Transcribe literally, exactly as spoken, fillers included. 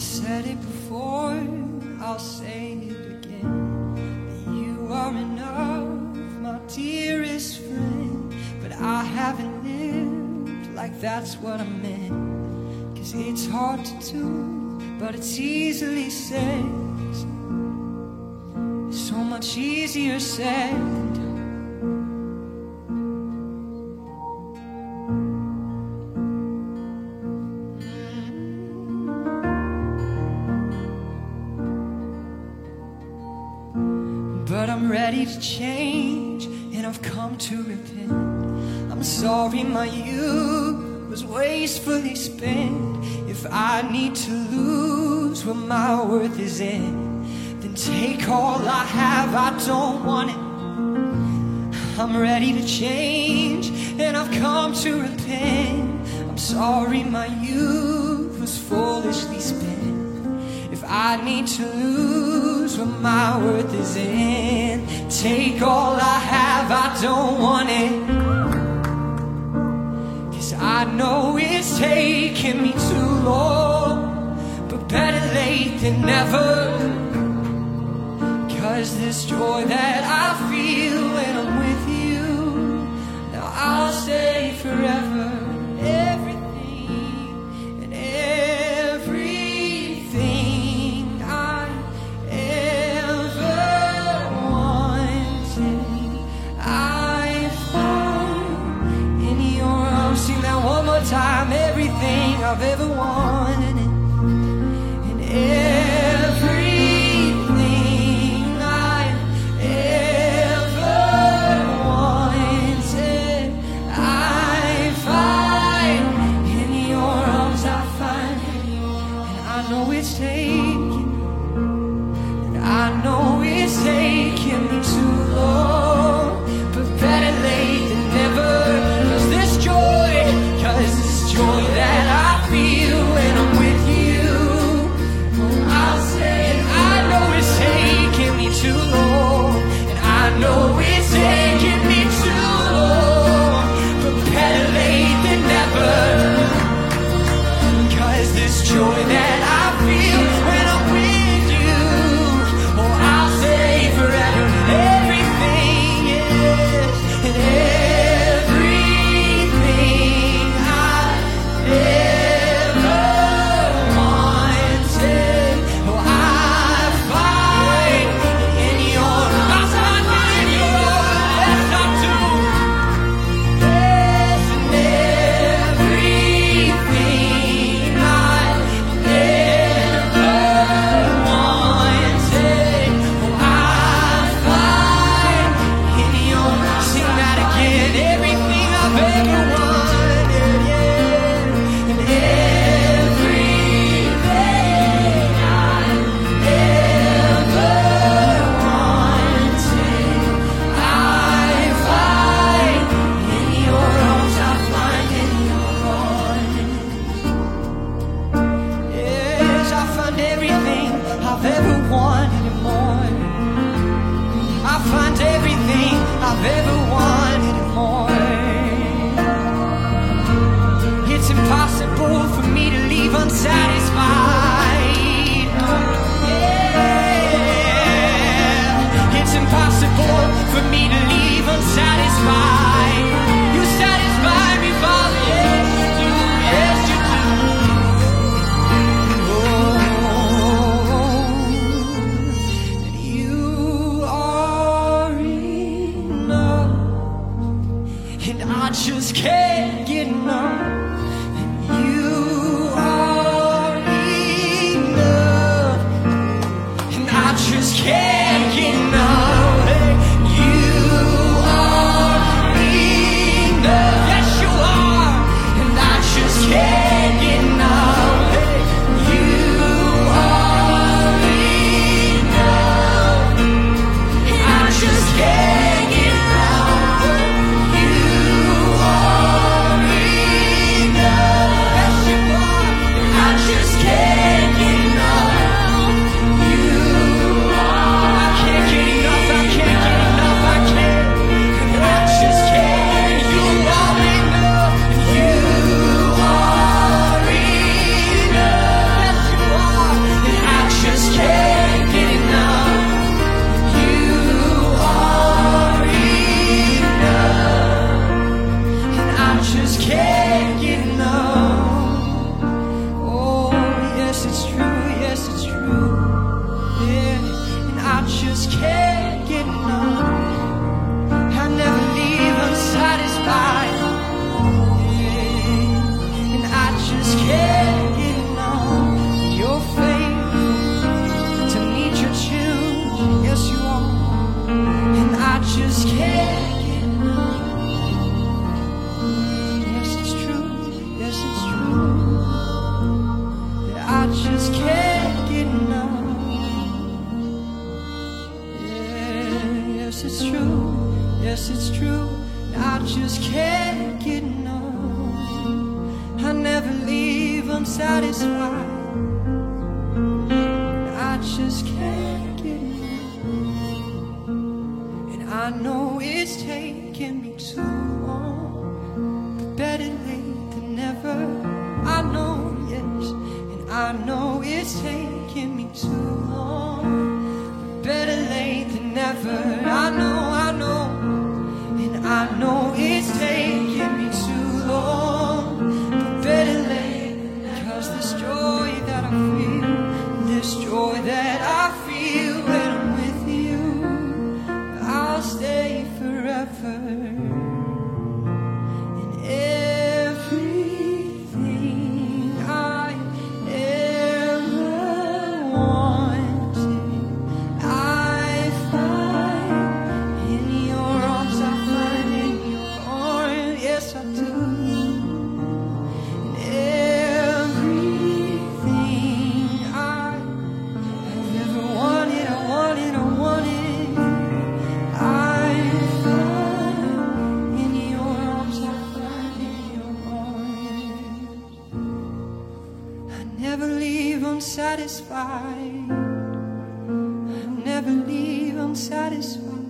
said it before, I'll say it again, that you are enough, my dearest friend. But I haven't lived like that's what I meant, 'cause it's hard to do, but it's easily said. It's so much easier said than done. But I'm ready to change, and I've come to repent. I'm sorry my youth was wastefully spent. If I need to lose what my worth is in, then take all I have, I don't want it. I'm ready to change, and I've come to repent. I'm sorry my youth was foolishly spent. If I need to lose what my worth is in, take all I have, I don't want it. 'Cause I know it's taken me too long, but better late than never. 'Cause this joy that I feel when I'm with you, now I'll stay forever. Everything and everything I ever wanted, I found in your arms. Sing that one more time. Everything I've ever wanted, and everything I ever wanted, I find in your arms. I find, and I know it's taken, and I know it's taken me too long, but better late than never. 'Cause this joy, 'cause this joy that I feel when I'm with you, I'll say it. I know it's taken me too long, and I know it's taken me too long, but better late than never. 'Cause this joy that I feel when I'm with you, oh, I'll stay forever. Everything is, and everything I ever wanted, oh, I find in your arms. I find in your arms. Yes, I do. Yes, and everything I ever wanted, oh, I find in your arms. Sing that again. Everything I've ever wanted, yeah, and everything I ever wanted, I find in your arms. I find in your arms. Yes, I find everything I've ever wanted and more. I find everything I've ever wanted and more. It's impossible for me to leave unsatisfied. Yeah. It's impossible for me to leave unsatisfied. You satisfy me, Father. Yes, you do. Yes, you do. Oh, and you are enough, and I just can't get enough. And you are enough, and I just can't get enough. Hey, you are enough. Yes, you are, and I just can't get enough. Hey, you are enough, and I just can't get enough. You are enough. Yes, you are, and I just can't get enough. You are just can't get enough. Oh, yes, it's true, yes, it's true. Yeah, and I just can't get enough. I never leave unsatisfied. Yeah, and I just can't get enough. You're faithful to meet your children, yes you are. And I just can't. I just can't get enough. Yeah, yes it's true, yes it's true. I just can't get enough. I never leave unsatisfied. I just can't get enough. And I know it's taken me too long, but better late than never. I know, yes. I know it's taken me too long, but better late than never. I know, I know, and I know it's taken me too long, but better late. Because this joy that I feel, this joy that I feel when I'm with you, I'll stay forever. And everything I never leave unsatisfied. I'll never leave unsatisfied.